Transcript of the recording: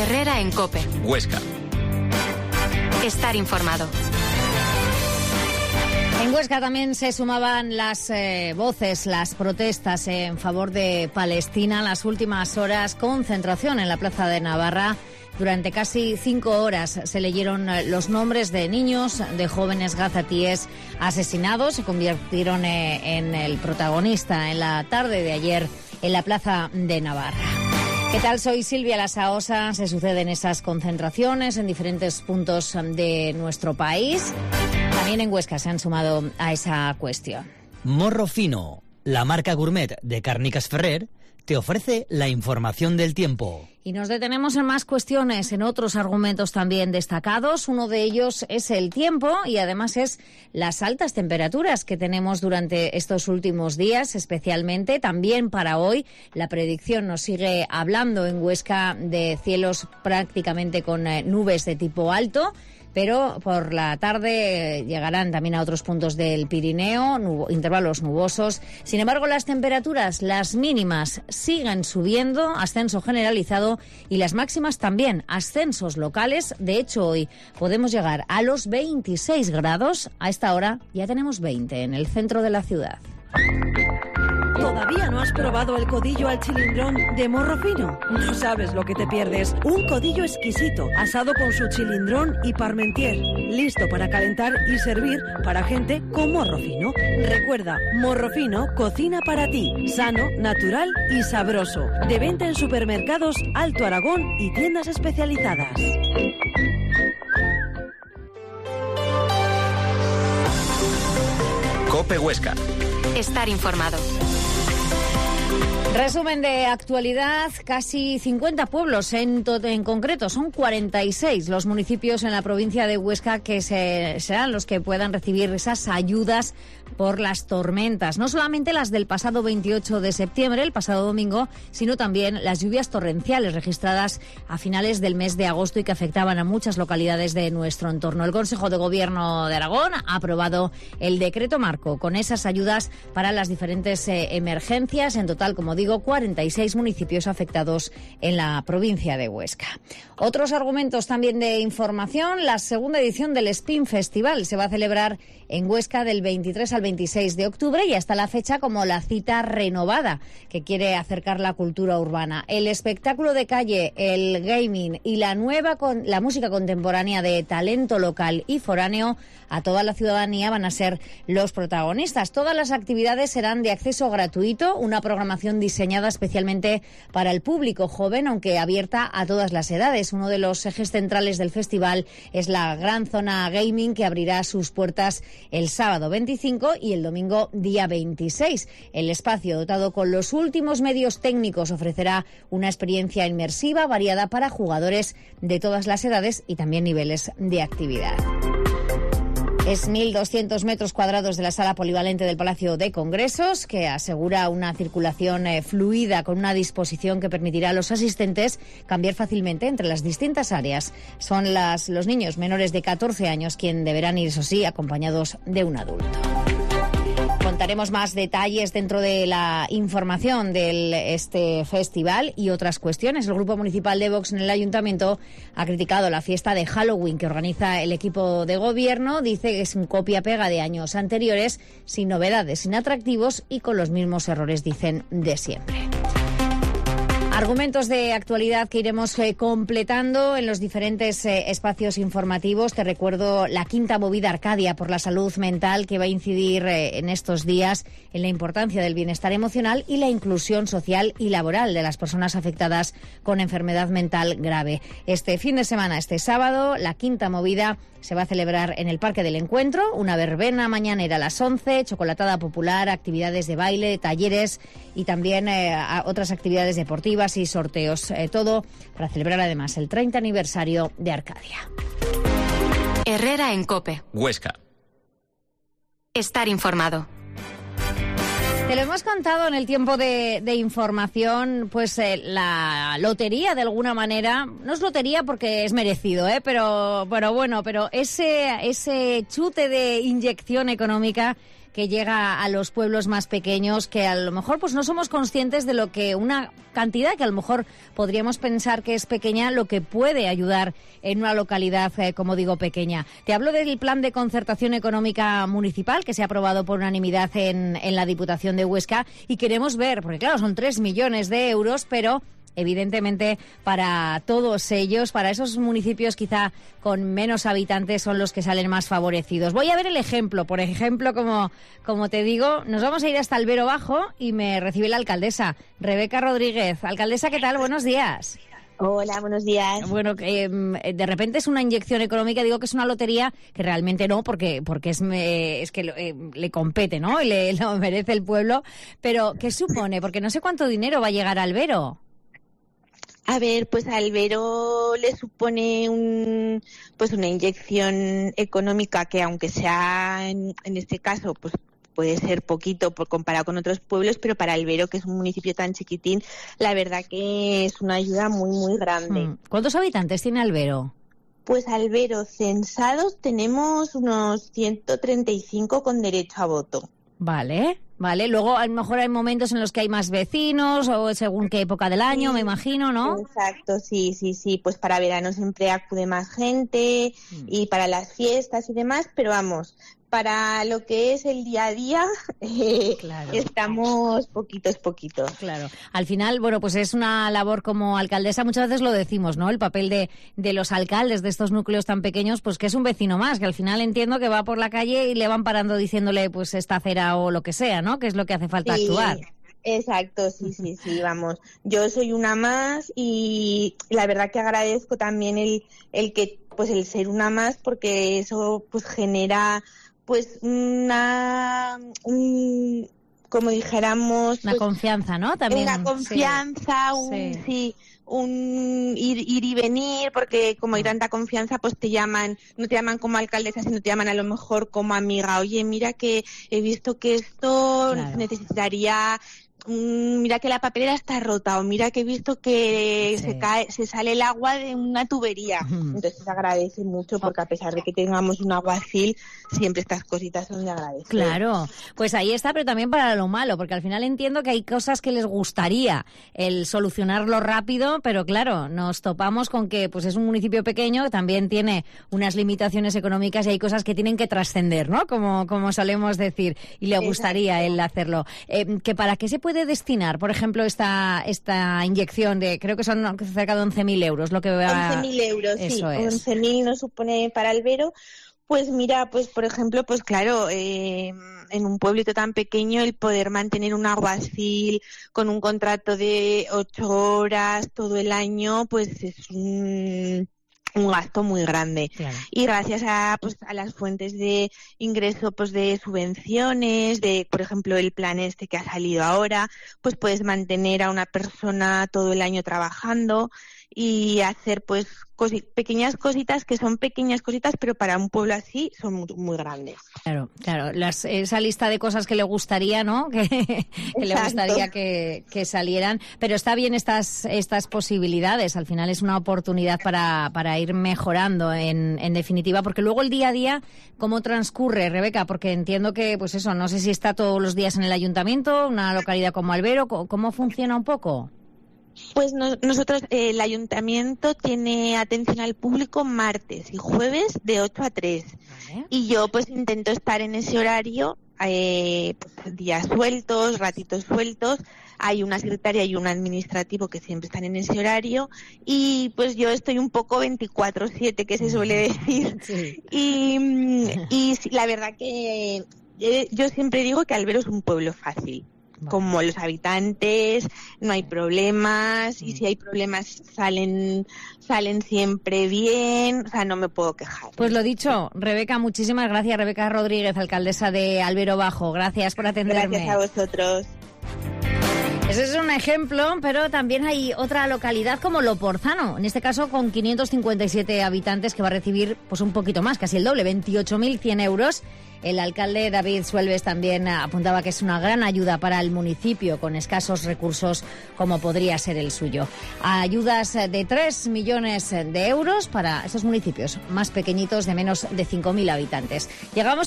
Herrera en COPE. Huesca. Estar informado. En Huesca también se sumaban las voces, las protestas en favor de Palestina. Las últimas horas, concentración en la Plaza de Navarra. Durante casi 5 horas se leyeron los nombres de niños, de jóvenes gazatíes asesinados. Se convirtieron en el protagonista en la tarde de ayer en la Plaza de Navarra. ¿Qué tal? Soy Silvia Lasaosa. Se suceden esas concentraciones en diferentes puntos de nuestro país. También en Huesca se han sumado a esa cuestión. Morro Fino, la marca gourmet de Càrniques Ferrer, te ofrece la información del tiempo. Y nos detenemos en más cuestiones, en otros argumentos también destacados. Uno de ellos es el tiempo y además es las altas temperaturas que tenemos durante estos últimos días, especialmente también para hoy. La predicción nos sigue hablando en Huesca de cielos prácticamente con nubes de tipo alto. Pero por la tarde llegarán también a otros puntos del Pirineo, intervalos nubosos. Sin embargo, las temperaturas, las mínimas, siguen subiendo, ascenso generalizado, y las máximas también, ascensos locales. De hecho, hoy podemos llegar a los 26 grados. A esta hora ya tenemos 20 en el centro de la ciudad. ¿Todavía no has probado el codillo al chilindrón de Morro Fino? No sabes lo que te pierdes. Un codillo exquisito, asado con su chilindrón y parmentier. Listo para calentar y servir para gente con morro fino. Recuerda, Morro Fino cocina para ti. Sano, natural y sabroso. De venta en supermercados Alto Aragón y tiendas especializadas. COPE Huesca. Estar informado. Resumen de actualidad, casi 50 pueblos en concreto, son 46 los municipios en la provincia de Huesca que serán los que puedan recibir esas ayudas por las tormentas. No solamente las del pasado 28 de septiembre, el pasado domingo, sino también las lluvias torrenciales registradas a finales del mes de agosto y que afectaban a muchas localidades de nuestro entorno. El Consejo de Gobierno de Aragón ha aprobado el decreto marco con esas ayudas para las diferentes emergencias. En total, como digo, 46 municipios afectados en la provincia de Huesca. Otros argumentos también de información. La segunda edición del Spin Festival se va a celebrar en Huesca del 23 al 26 de octubre y hasta la fecha como la cita renovada que quiere acercar la cultura urbana. El espectáculo de calle, el gaming y la música contemporánea de talento local y foráneo a toda la ciudadanía van a ser los protagonistas. Todas las actividades serán de acceso gratuito, una programación diseñada especialmente para el público joven, aunque abierta a todas las edades. Uno de los ejes centrales del festival es la gran zona gaming que abrirá sus puertas el sábado 25 y el domingo día 26. El espacio, dotado con los últimos medios técnicos, ofrecerá una experiencia inmersiva variada para jugadores de todas las edades y también niveles de actividad. Es 1.200 metros cuadrados de la sala polivalente del Palacio de Congresos, que asegura una circulación fluida con una disposición que permitirá a los asistentes cambiar fácilmente entre las distintas áreas. Son los niños menores de 14 años quienes deberán ir, eso sí, acompañados de un adulto. Contaremos más detalles dentro de la información de este festival y otras cuestiones. El Grupo Municipal de Vox en el Ayuntamiento ha criticado la fiesta de Halloween que organiza el equipo de gobierno. Dice que es un copia-pega de años anteriores, sin novedades, sin atractivos y con los mismos errores, dicen, de siempre. Argumentos de actualidad que iremos completando en los diferentes espacios informativos. Te recuerdo la quinta movida Arcadia por la salud mental, que va a incidir en estos días en la importancia del bienestar emocional y la inclusión social y laboral de las personas afectadas con enfermedad mental grave. Este fin de semana, este sábado, la quinta movida se va a celebrar en el Parque del Encuentro, una verbena mañanera a las 11, chocolatada popular, actividades de baile, talleres y también otras actividades deportivas y sorteos. Todo para celebrar además el 30 aniversario de Arcadia. Herrera en COPE. Huesca. Estar informado. Te lo hemos contado en el tiempo de información, pues la lotería de alguna manera, no es lotería porque es merecido, pero ese chute de inyección económica que llega a los pueblos más pequeños, que a lo mejor pues no somos conscientes de lo que una cantidad que a lo mejor podríamos pensar que es pequeña, lo que puede ayudar en una localidad, como digo, pequeña. Te hablo del plan de concertación económica municipal que se ha aprobado por unanimidad en la Diputación de Huesca, y queremos ver, porque claro, son 3 millones de euros, pero evidentemente para todos ellos, para esos municipios quizá con menos habitantes, son los que salen más favorecidos. Voy a ver el ejemplo. Por ejemplo, como te digo, nos vamos a ir hasta Albero Bajo y me recibe la alcaldesa, Rebeca Rodríguez. Alcaldesa, ¿qué tal? Buenos días. Hola, buenos días. Bueno, de repente es una inyección económica, digo que es una lotería, que realmente no, porque es que le compete, ¿no? Y lo merece el pueblo. Pero, ¿qué supone? Porque no sé cuánto dinero va a llegar a Albero. A ver, pues a Albero le supone una inyección económica que, aunque sea en este caso, pues puede ser poquito por comparado con otros pueblos, pero para Albero, que es un municipio tan chiquitín, la verdad que es una ayuda muy, muy grande. ¿Cuántos habitantes tiene Albero? Pues Albero, censados, tenemos unos 135 con derecho a voto. Vale. Luego a lo mejor hay momentos en los que hay más vecinos o según qué época del año, me imagino, ¿no? Exacto, sí. Pues para verano siempre acude más gente y para las fiestas y demás, pero vamos, para lo que es el día a día, claro, estamos poquitos. Claro. Al final, bueno, pues es una labor como alcaldesa, muchas veces lo decimos, ¿no? El papel de los alcaldes de estos núcleos tan pequeños, pues que es un vecino más, que al final entiendo que va por la calle y le van parando diciéndole pues esta acera o lo que sea, ¿no? Que es lo que hace falta actuar. Exacto, sí, vamos. Yo soy una más y la verdad que agradezco también el que, pues el ser una más, porque eso pues genera pues como dijéramos, una confianza, ¿no? También una confianza, un ir y venir, porque como hay tanta confianza, pues no te llaman como alcaldesa, sino te llaman a lo mejor como amiga. Oye, mira que he visto que esto necesitaría, mira que la papelera está rota, o mira que he visto que se sale el agua de una tubería. Entonces se agradece mucho, porque a pesar de que tengamos un aguacil, siempre estas cositas son de agradecer. Claro, pues ahí está, pero también para lo malo, porque al final entiendo que hay cosas que les gustaría el solucionarlo rápido, pero claro, nos topamos con que pues es un municipio pequeño que también tiene unas limitaciones económicas y hay cosas que tienen que trascender, ¿no? Como solemos decir, y le gustaría él hacerlo. ¿Que para qué se puede destinar, por ejemplo, esta inyección de, creo que son cerca de 11.000 euros, lo que va... 11.000 euros, eso sí, es. 11.000 nos supone para Albero. Pues mira, pues por ejemplo, pues claro, en un pueblito tan pequeño el poder mantener un alguacil con un contrato de 8 horas todo el año, pues es un gasto muy grande. Claro. Y gracias a las fuentes de ingreso, pues de subvenciones, de, por ejemplo, el plan que ha salido ahora, pues puedes mantener a una persona todo el año trabajando y hacer pues pequeñas cositas, que son pequeñas cositas, pero para un pueblo así son muy, muy grandes. Claro, esa lista de cosas que le gustaría, ¿no? Que le gustaría que salieran, pero está bien estas posibilidades. Al final es una oportunidad para ir mejorando en definitiva, porque luego el día a día, ¿cómo transcurre, Rebeca? Porque entiendo que, pues eso, no sé si está todos los días en el ayuntamiento, una localidad como Albero, ¿cómo funciona un poco? Pues nosotros, el ayuntamiento tiene atención al público martes y jueves de 8 a 3. Vale. Y yo pues intento estar en ese horario, pues, días sueltos, ratitos sueltos. Hay una secretaria y un administrativo que siempre están en ese horario y pues yo estoy un poco 24/7, que se suele decir. Sí. Y la verdad que yo siempre digo que Albero es un pueblo fácil. Como los habitantes, no hay problemas, y si hay problemas salen siempre bien, o sea, no me puedo quejar. Pues lo dicho, Rebeca, muchísimas gracias. Rebeca Rodríguez, alcaldesa de Albero Bajo, gracias por atenderme. Gracias a vosotros. Ese es un ejemplo, pero también hay otra localidad como Loporzano, en este caso con 557 habitantes, que va a recibir pues un poquito más, casi el doble, 28.100 euros. El alcalde David Suelves también apuntaba que es una gran ayuda para el municipio con escasos recursos como podría ser el suyo. Ayudas de 3 millones de euros para esos municipios más pequeñitos de menos de 5.000 habitantes. Llegamos